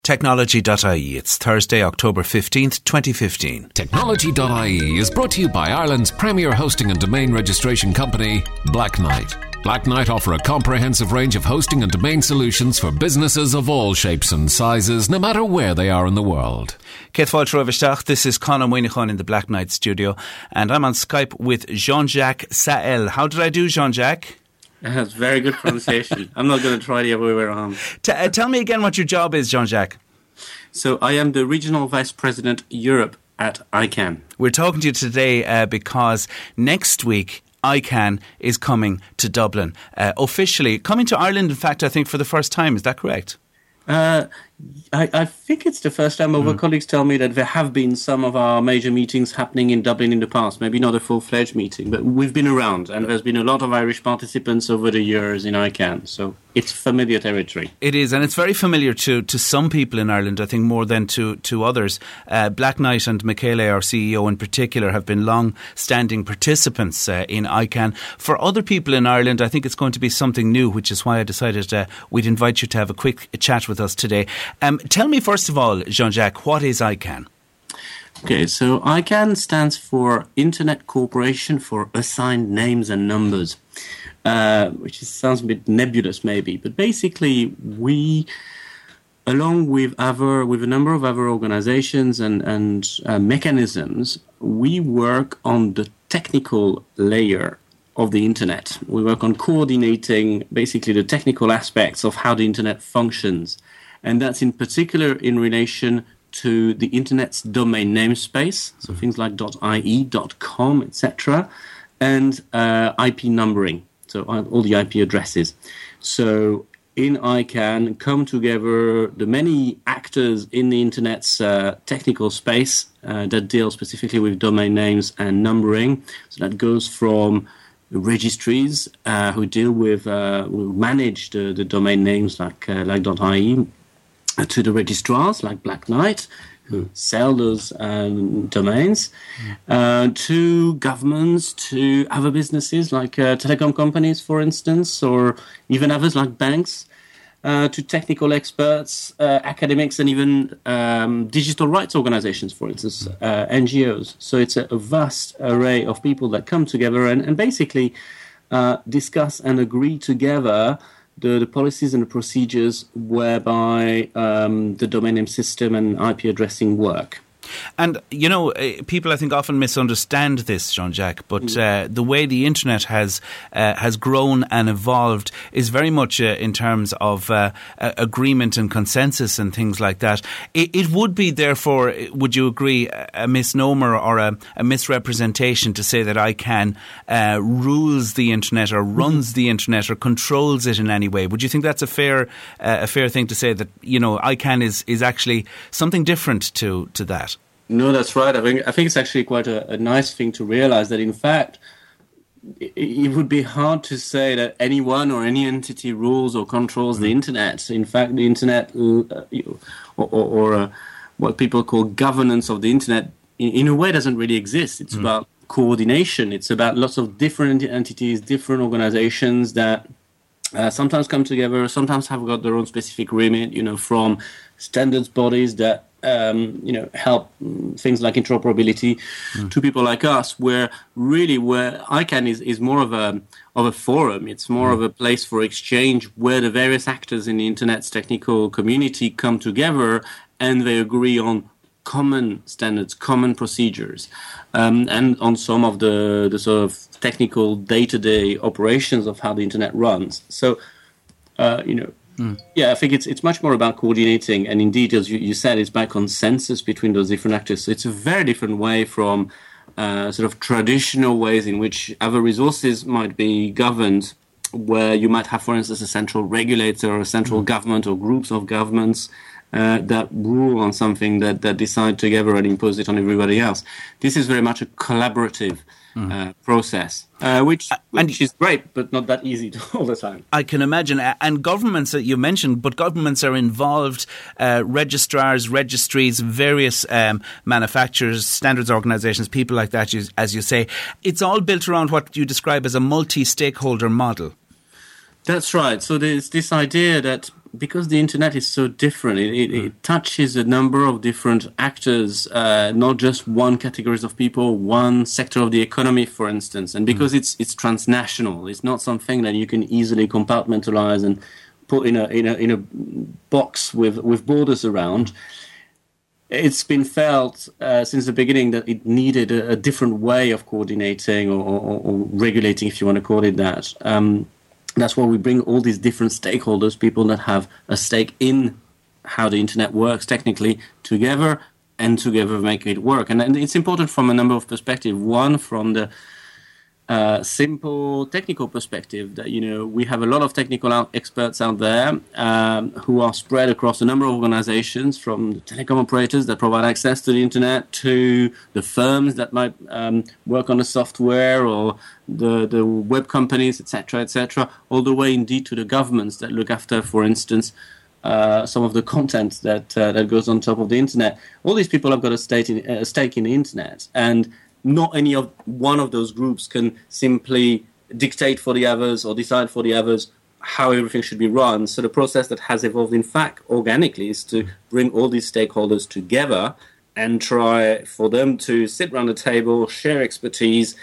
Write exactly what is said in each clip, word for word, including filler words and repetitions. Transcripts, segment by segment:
Technology dot I E. It's Thursday, October fifteenth, twenty fifteen. Technology dot I E is brought to you by Ireland's premier hosting and domain registration company, Black Knight. Black Knight offer a comprehensive range of hosting and domain solutions for businesses of all shapes and sizes, no matter where they are in the world. Keith Falter, this is Conor Moynihan in the Black Knight studio, and I'm on Skype with Jean-Jacques Sael. How did I do, Jean-Jacques? That's very good pronunciation. I'm not going to try the other way around. T- uh, tell me again what your job is, Jean-Jacques. So I am the Regional Vice President Europe at I CANN. We're talking to you today uh, because next week I CANN is coming to Dublin. Uh, officially, coming to Ireland, in fact, I think for the first time. Is that correct? Uh, I, I think it's the first time. Other mm. colleagues tell me that there have been some of our major meetings happening in Dublin in the past. Maybe not a full-fledged meeting, but we've been around, and there's been a lot of Irish participants over the years in I CANN. So it's familiar territory. It is, and it's very familiar to, to some people in Ireland, I think more than to, to others. Uh, Black Knight and Michele, our C E O in particular, have been long-standing participants uh, in I CANN. For other people in Ireland, I think it's going to be something new, which is why I decided uh, we'd invite you to have a quick chat with us today. Um, tell me, first of all, Jean-Jacques, what is I CANN? Okay, so I CANN stands for Internet Corporation for Assigned Names and Numbers. Uh, which is, sounds a bit nebulous maybe, but basically we, along with other, with a number of other organizations and, and uh, mechanisms, we work on the technical layer of the internet. We work on coordinating basically the technical aspects of how the internet functions, and that's in particular in relation to the internet's domain namespace, so things like .ie, .com, et cetera, and uh, I P numbering. So all the I P addresses. So in I CANN come together the many actors in the internet's uh, technical space uh, that deal specifically with domain names and numbering. So that goes from registries uh, who deal with, uh, who manage the, the domain names like uh, like .ie, uh, to the registrars like Black Knight, who sell those um, domains, uh, to governments, to other businesses like uh, telecom companies, for instance, or even others like banks, uh, to technical experts, uh, academics, and even um, digital rights organizations, for instance, uh, N G Os. So it's a, a vast array of people that come together and, and basically uh, discuss and agree together The, the policies and the procedures whereby um, the domain name system and I P addressing work. And, you know, uh, people I think often misunderstand this, Jean-Jacques, but uh, the way the internet has uh, has grown and evolved is very much uh, in terms of uh, uh, agreement and consensus and things like that. It, it would be, therefore, would you agree, a misnomer or a, a misrepresentation to say that I CANN uh, rules the internet or runs mm-hmm. the internet or controls it in any way? Would you think that's a fair uh, a fair thing to say, that, you know, I CANN is, is actually something different to, to that? No, that's right. I think I think it's actually quite a, a nice thing to realize that, in fact, it, it would be hard to say that anyone or any entity rules or controls mm-hmm. the internet. In fact, the internet, uh, or, or, or uh, what people call governance of the internet, in, in a way doesn't really exist. It's mm-hmm. about coordination. It's about lots of different entities, different organizations that uh, sometimes come together, sometimes have got their own specific remit, you know, from standards bodies that Um, you know, help um, things like interoperability mm. to people like us, where really where I CANN is, is more of a of a forum. It's more mm. of a place for exchange where the various actors in the internet's technical community come together and they agree on common standards, common procedures, um, and on some of the, the sort of technical day-to-day operations of how the internet runs. So, uh, you know, Mm. Yeah, I think it's it's much more about coordinating, and indeed, as you, you said, it's by consensus between those different actors. So it's a very different way from uh, sort of traditional ways in which other resources might be governed, where you might have, for instance, a central regulator or a central mm. government or groups of governments uh, that rule on something that, that decide together and impose it on everybody else. This is very much a collaborative Mm. Uh, process, uh, which, which and, is great, but not that easy to, all the time. I can imagine. And governments that you mentioned, but governments are involved, uh, registrars, registries, various um, manufacturers, standards organisations, people like that, as you say. It's all built around what you describe as a multi-stakeholder model. That's right. So there's this idea that because the internet is so different, it, it, it touches a number of different actors, uh, not just one categories of people, one sector of the economy, for instance. And because mm. it's it's transnational, it's not something that you can easily compartmentalize and put in a in a in a box with with borders around. It's been felt uh, since the beginning that it needed a, a different way of coordinating or, or, or regulating, if you want to call it that. Um, that's why we bring all these different stakeholders, people that have a stake in how the internet works technically, together and together make it work. And, and it's important from a number of perspectives. One, from the Uh, simple technical perspective, that, you know, we have a lot of technical out- experts out there um, who are spread across a number of organizations, from the telecom operators that provide access to the internet to the firms that might um, work on the software, or the, the web companies, et cetera, et cetera, all the way indeed to the governments that look after, for instance, uh, some of the content that uh, that goes on top of the internet. All these people have got a stake in, a stake in the internet, and not any of one of those groups can simply dictate for the others or decide for the others how everything should be run. So the process that has evolved, in fact, organically, is to bring all these stakeholders together and try for them to sit around the table, share expertise,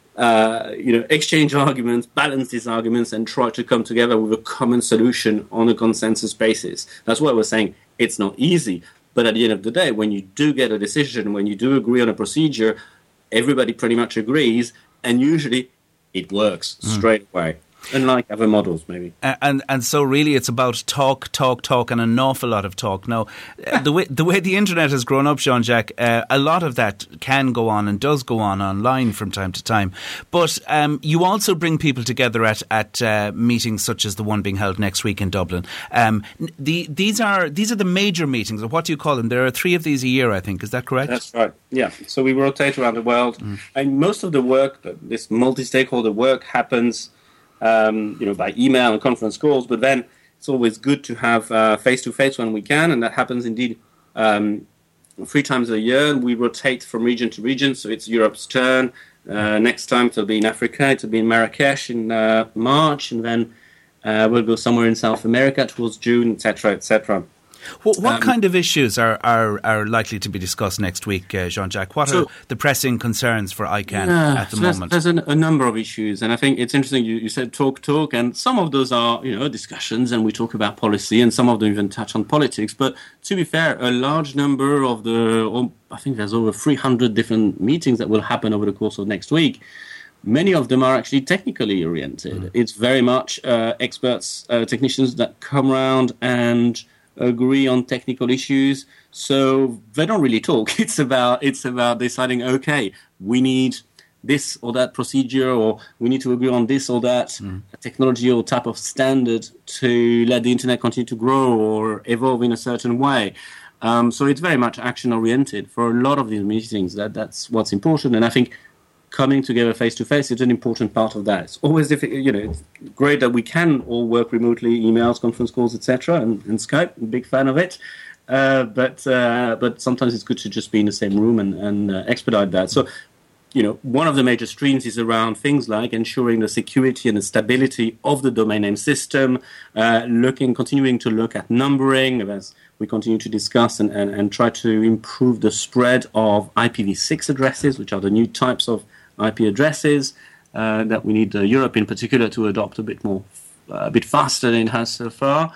uh, you know, exchange arguments, balance these arguments, and try to come together with a common solution on a consensus basis. That's why we're saying it's not easy. But at the end of the day, when you do get a decision, when you do agree on a procedure, everybody pretty much agrees, and usually it works mm. straight away. Unlike other models, maybe. Uh, and and so really it's about talk, talk, talk, and an awful lot of talk. Now, uh, the way the way the internet has grown up, Jean-Jacques, uh, a lot of that can go on and does go on online from time to time. But um, you also bring people together at at uh, meetings such as the one being held next week in Dublin. Um, the, these are these are the major meetings, or what do you call them? There are three of these a year, I think. Is that correct? That's right. Yeah. So we rotate around the world, mm. and most of the work, this multi-stakeholder work, happens Um, you know, by email and conference calls, but then it's always good to have uh, face-to-face when we can, and that happens indeed um, three times a year. We rotate from region to region, so it's Europe's turn. Uh, next time it'll be in Africa, it'll be in Marrakesh in uh, March, and then uh, we'll go somewhere in South America towards June, et cetera, et cetera. What, what um, kind of issues are, are, are likely to be discussed next week, uh, Jean-Jacques? What so, are the pressing concerns for I CANN yeah, at the so moment? There's, there's a, a number of issues, and I think it's interesting. You, you said talk, talk, and some of those are, you know, discussions, and we talk about policy, and some of them even touch on politics. But to be fair, a large number of the, oh, I think there's over three hundred different meetings that will happen over the course of next week. Many of them are actually technically oriented. Mm. It's very much uh, experts, uh, technicians that come around and agree on technical issues, so they don't really talk. It's about it's about deciding, okay, we need this or that procedure, or we need to agree on this or that mm. technology or type of standard to let the internet continue to grow or evolve in a certain way. Um, so it's very much action oriented for a lot of these meetings. That that's what's important, and I think coming together face to face is an important part of that. It's always difficult, you know. It's great that we can all work remotely, emails, conference calls, et cetera, and, and Skype. I'm a big fan of it, uh, but uh, but sometimes it's good to just be in the same room and, and uh, expedite that. So, you know, one of the major streams is around things like ensuring the security and the stability of the domain name system, uh, looking, continuing to look at numbering as we continue to discuss and, and, and try to improve the spread of I P v six addresses, which are the new types of I P addresses uh, that we need uh, Europe in particular to adopt a bit more, uh, a bit faster than it has so far.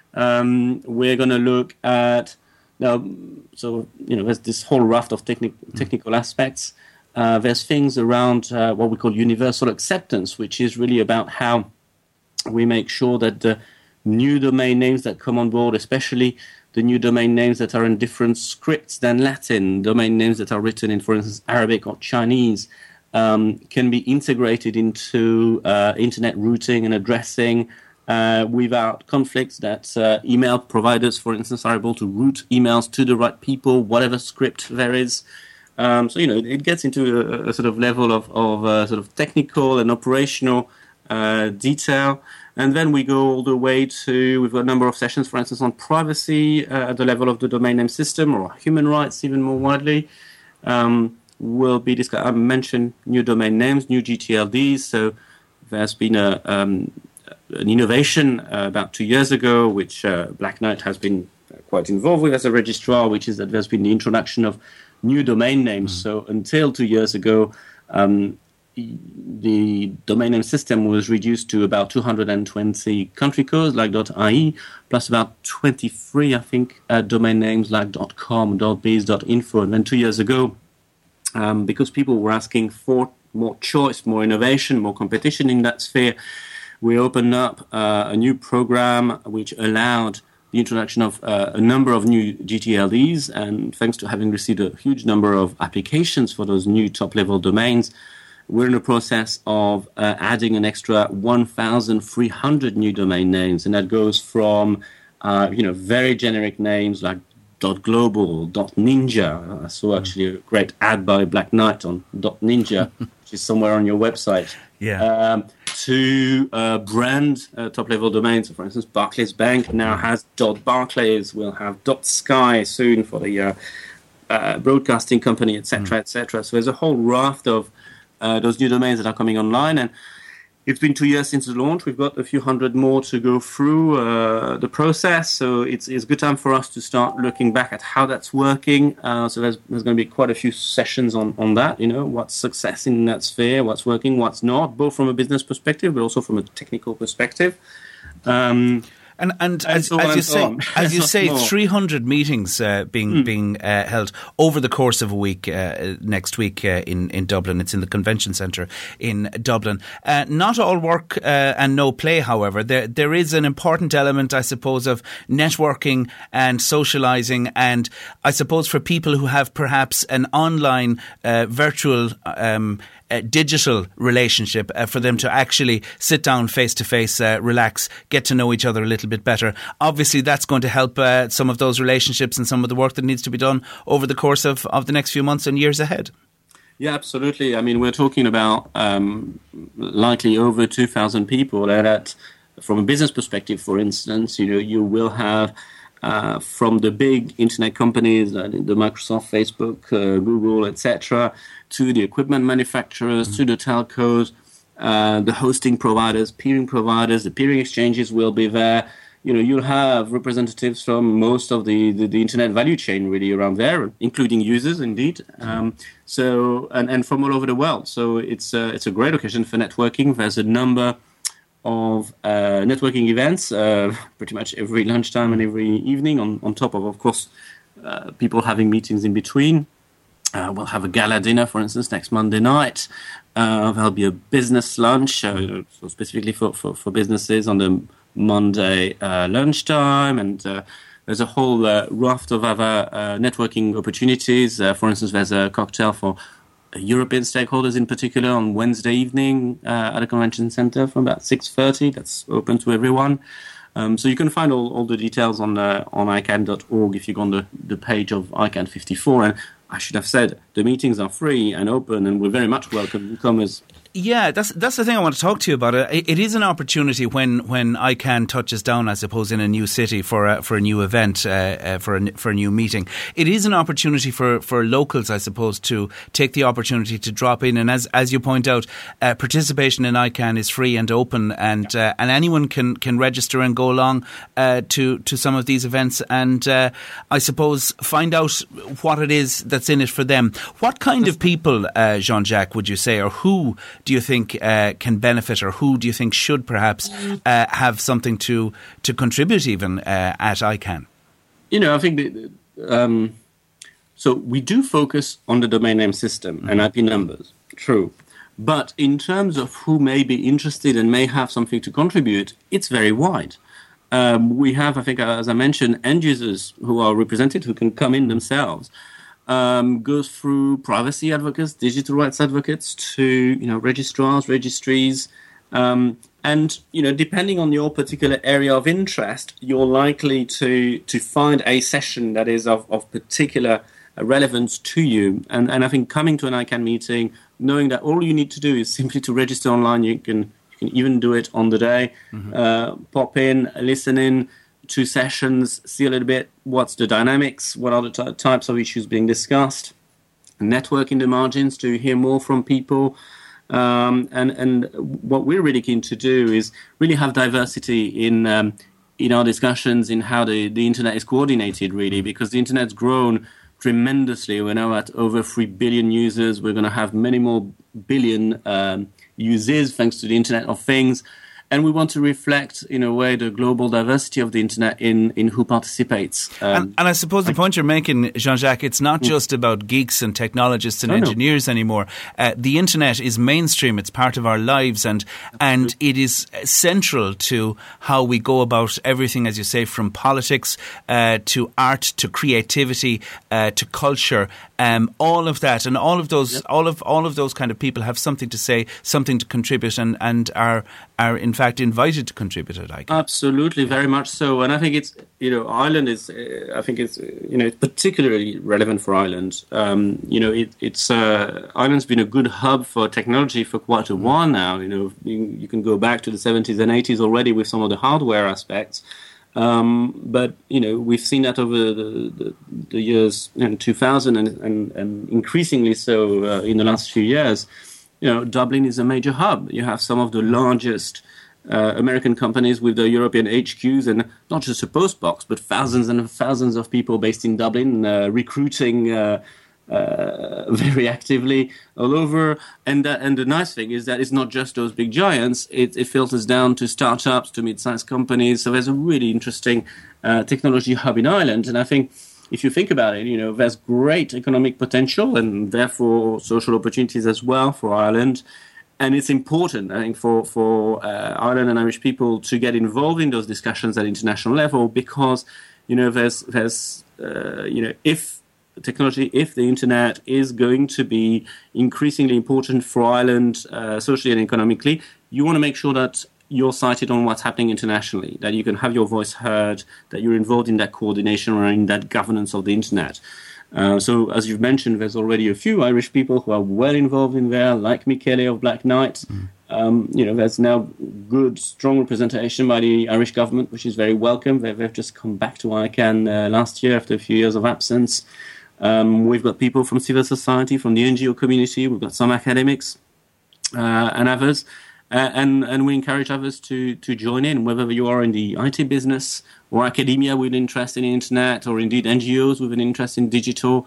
Um, we're going to look at now. So you know, there's this whole raft of techni- technical aspects. Uh, there's things around uh, what we call universal acceptance, which is really about how we make sure that the new domain names that come on board, especially the new domain names that are in different scripts than Latin, domain names that are written in, for instance, Arabic or Chinese, Um, can be integrated into uh, internet routing and addressing uh, without conflicts, that uh, email providers, for instance, are able to route emails to the right people, whatever script there is. Um, so, you know, it gets into a, a sort of level of, of uh, sort of technical and operational uh, detail. And then we go all the way to, we've got a number of sessions, for instance, on privacy uh, at the level of the domain name system, or human rights even more widely. Um, will be discussed. I mentioned new domain names, new G T L Ds. So there's been a, um, an innovation uh, about two years ago, which uh, Black Knight has been quite involved with as a registrar, which is that there's been the introduction of new domain names. Mm. So until two years ago, um, the domain name system was reduced to about two hundred twenty country codes like .ie, plus about twenty-three, I think, uh, domain names like .com, .biz, .info. And then two years ago, um, because people were asking for more choice, more innovation, more competition in that sphere, we opened up uh, a new program which allowed the introduction of uh, a number of new G T L Ds. And thanks to having received a huge number of applications for those new top-level domains, we're in the process of uh, adding an extra one thousand three hundred new domain names, and that goes from uh, you know very generic names like .global, .ninja. I saw actually a great ad by Black Knight on .ninja, which is somewhere on your website. Yeah. Um, to uh, brand uh, top-level domains. So, for instance, Barclays Bank now has .barclays. We'll have .sky soon for the uh, uh, broadcasting company, et cetera, mm. et cetera. So there's a whole raft of Uh, those new domains that are coming online, and it's been two years since the launch. We've got a few hundred more to go through uh, the process, so it's it's a good time for us to start looking back at how that's working. Uh, so there's there's going to be quite a few sessions on, on that. You know, what's success in that sphere, what's working, what's not, both from a business perspective, but also from a technical perspective. Um, And, and, and as, so as you say, as you say, three hundred meetings uh, being mm. being uh, held over the course of a week uh, next week uh, in in Dublin. It's in the convention centre in Dublin. Uh, not all work uh, and no play, however. There there is an important element, I suppose, of networking and socialising, and I suppose for people who have perhaps an online uh, virtual Um, Uh, digital relationship, uh, for them to actually sit down face to face, uh, relax, get to know each other a little bit better. Obviously, that's going to help uh, some of those relationships and some of the work that needs to be done over the course of, of the next few months and years ahead. Yeah, absolutely. I mean, we're talking about um, likely over two thousand people. And at, from a business perspective, for instance, you know, you will have uh, from the big internet companies, like the Microsoft, Facebook, uh, Google, et cetera, to the equipment manufacturers, mm-hmm. to the telcos, uh, the hosting providers, peering providers, the peering exchanges will be there. You know, you'll have representatives from most of the, the, the internet value chain really around there, including users, indeed. Um, so, and, and from all over the world. So it's a, it's a great occasion for networking. There's a number of uh, networking events, uh, pretty much every lunchtime and every evening, on, on top of, of course, uh, people having meetings in between. Uh, we'll have a gala dinner, for instance, next Monday night. Uh, there'll be a business lunch, uh, so specifically for, for, for businesses on the Monday uh, lunchtime. And uh, there's a whole uh, raft of other uh, networking opportunities. Uh, for instance, there's a cocktail for European stakeholders in particular on Wednesday evening uh, at a convention centre from about six thirty. That's open to everyone. Um, so you can find all, all the details on uh, on I C A N dot org if you go on the, the page of I C A N fifty-four. And I should have said the meetings are free and open, and we're very much welcome newcomers. Yeah, that's that's the thing I want to talk to you about. It, it is an opportunity when, when I C A N touches down, I suppose, in a new city for a, for a new event, uh, uh, for a, for a new meeting. It is an opportunity for, for locals, I suppose, to take the opportunity to drop in. And as as you point out, uh, participation in I C A N is free and open, and uh, and anyone can, can register and go along uh, to to some of these events, and uh, I suppose find out what it is that's in it for them. What kind of people, uh, Jean-Jacques, would you say, or who do you think uh, can benefit, or who do you think should perhaps uh, have something to to contribute even uh, at I C A N? You know, I think that, um, so we do focus on the domain name system mm-hmm. and I P numbers, true. But in terms of who may be interested and may have something to contribute, it's very wide. Um, we have, I think, as I mentioned, end users who are represented, who can come in themselves. Um, goes through privacy advocates, digital rights advocates, to you know registrars, registries, um, and you know depending on your particular area of interest, you're likely to to find a session that is of, of particular relevance to you. And and I think coming to an I C A N meeting, knowing that all you need to do is simply to register online, you can you can even do it on the day, mm-hmm. uh, pop in, listen in. Two sessions, see a little bit what's the dynamics, what are the t- types of issues being discussed, network in the margins to hear more from people, Um, and, and what we're really keen to do is really have diversity in um, in our discussions in how the, the internet is coordinated, really, because the internet's grown tremendously. We're now at over three billion users. We're going to have many more billion um, users thanks to the Internet of Things. And we want to reflect, in a way, the global diversity of the internet in, in who participates. Um, and, and I suppose the point you're making, Jean-Jacques, it's not just about geeks and technologists and no, engineers no. anymore. Uh, the internet is mainstream. It's part of our lives, and and it is central to how we go about everything, as you say, from politics uh, to art to creativity uh, to culture. Um, all of that, and all of those, yep. all of all of those kind of people have something to say, something to contribute, and, and are are in fact invited to contribute at I C A N. Absolutely, very much so. And I think it's, you know, Ireland is, uh, I think it's, you know, it's particularly relevant for Ireland. Um, you know, it, it's uh, Ireland's been a good hub for technology for quite a while now. You know, you, you can go back to the seventies and eighties already with some of the hardware aspects. Um, but, you know, we've seen that over the, the, the years you know, two thousand and, and, and increasingly so uh, in the last few years. You know, Dublin is a major hub. You have some of the largest uh, American companies with their European H Qs, and not just a post box, but thousands and thousands of people based in Dublin uh, recruiting uh, uh, very actively all over. And that, and the nice thing is that it's not just those big giants. It, it filters down to startups, to mid-sized companies. So there's a really interesting uh, technology hub in Ireland. And I think if you think about it, you know, there's great economic potential and therefore social opportunities as well for Ireland. And it's important, I think, for, for uh, Ireland and Irish people to get involved in those discussions at international level because, you know, there's, there's uh, you know, if technology, if the internet is going to be increasingly important for Ireland uh, socially and economically, you want to make sure that you're cited on what's happening internationally, that you can have your voice heard, that you're involved in that coordination or in that governance of the internet. Uh, so, as you've mentioned, there's already a few Irish people who are well involved in there, like Michele of Black Knight. Mm. Um, you know, there's now good, strong representation by the Irish government, which is very welcome. They've, they've just come back to I C A N uh, last year after a few years of absence. Um, we've got people from civil society, from the N G O community. We've got some academics uh, and others. Uh, and, and we encourage others to, to join in, whether you are in the I T business or academia with an interest in the internet, or indeed N G Os with an interest in digital,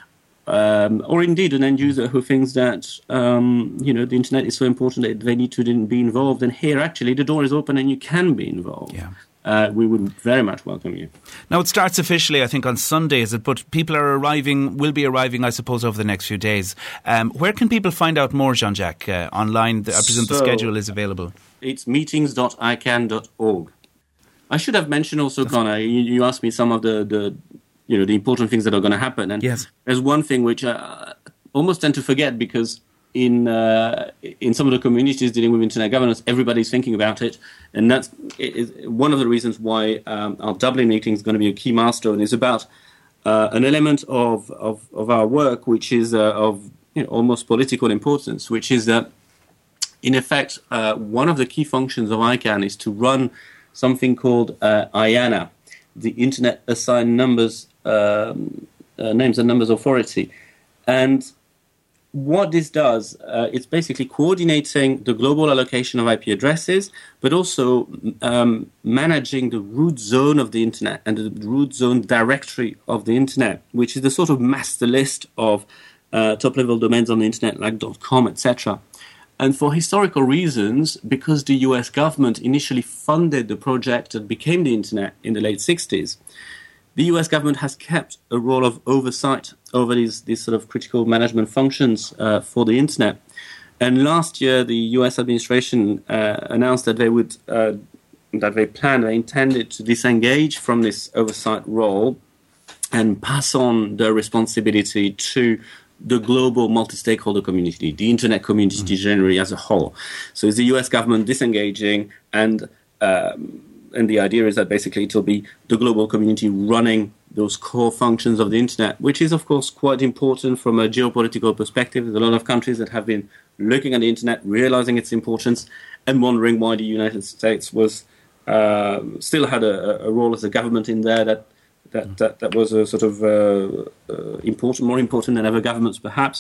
um, or indeed an end user who thinks that um, you know the internet is so important that they need to be involved. And here, actually, the door is open and you can be involved. Yeah. Uh, we would very much welcome you. Now, it starts officially, I think, on Sunday, is it? But people are arriving, will be arriving, I suppose, over the next few days. Um, where can people find out more, Jean-Jacques, uh, online? I presume so, the schedule is available. It's meetings dot I C A N dot org. I should have mentioned also, Connor, you, you asked me some of the, the, you know, the important things that are going to happen. And yes. There's one thing which I almost tend to forget because in uh, in some of the communities dealing with internet governance, everybody's thinking about it. And that's is one of the reasons why um, our Dublin meeting is going to be a key milestone. Is about uh, an element of, of, of our work, which is uh, of you know, almost political importance, which is that, in effect, uh, one of the key functions of I C A N is to run something called uh, I A N A, the Internet Assigned Numbers um, uh, Names and Numbers Authority. And what this does, uh, it's basically coordinating the global allocation of I P addresses, but also um, managing the root zone of the internet and the root zone directory of the internet, which is the sort of master list of uh, top-level domains on the internet like .com, et cetera. And for historical reasons, because the U S government initially funded the project that became the internet in the late sixties, the U S government has kept a role of oversight over these, these sort of critical management functions uh, for the internet. And last year, the U S administration uh, announced that they would, uh, that they planned, they intended to disengage from this oversight role and pass on their responsibility to the global multi-stakeholder community, the internet community mm-hmm. generally as a whole. So it's the U S government disengaging, and um, and the idea is that basically it will be the global community running those core functions of the internet, which is, of course, quite important from a geopolitical perspective. There's a lot of countries that have been looking at the internet, realizing its importance, and wondering why the United States was uh, still had a, a role as a government in there that that, that, that was a sort of uh, uh, important, more important than other governments, perhaps.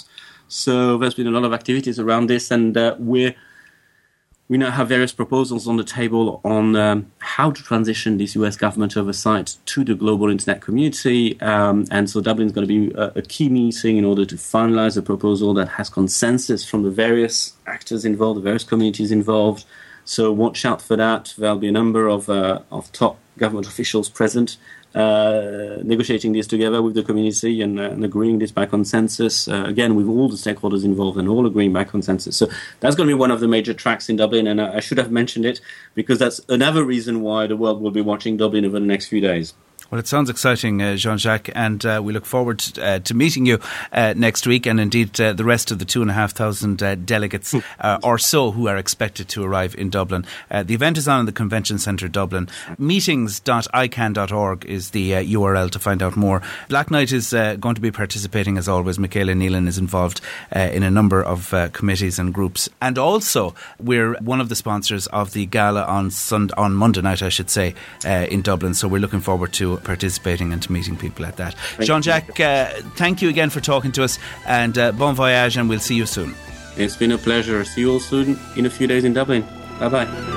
So there's been a lot of activities around this, and uh, we're We now have various proposals on the table on um, how to transition this U S government oversight to the global internet community. Um, and so Dublin is going to be a, a key meeting in order to finalize a proposal that has consensus from the various actors involved, the various communities involved. So watch out for that. There'll be a number of, uh, of top government officials present, uh, negotiating this together with the community and, uh, and agreeing this by consensus. Uh, again, with all the stakeholders involved and all agreeing by consensus. So that's going to be one of the major tracks in Dublin, and I, I should have mentioned it because that's another reason why the world will be watching Dublin over the next few days. Well, it sounds exciting, uh, Jean-Jacques, and uh, we look forward uh, to meeting you uh, next week, and indeed uh, the rest of the two and a half thousand uh, delegates uh, or so who are expected to arrive in Dublin. Uh, the event is on in the Convention Centre, Dublin. meetings dot I C A N dot org is the uh, U R L to find out more. Black Knight is uh, going to be participating as always. Michaela Nealon is involved uh, in a number of uh, committees and groups, and also we're one of the sponsors of the gala on Sunday, on Monday night, I should say, uh, in Dublin. So we're looking forward to participating and to meeting people at that. Thank Jean-Jacques, uh, thank you again for talking to us, and uh, bon voyage, and we'll see you soon. It's been a pleasure. See you all soon in a few days in Dublin. Bye-bye.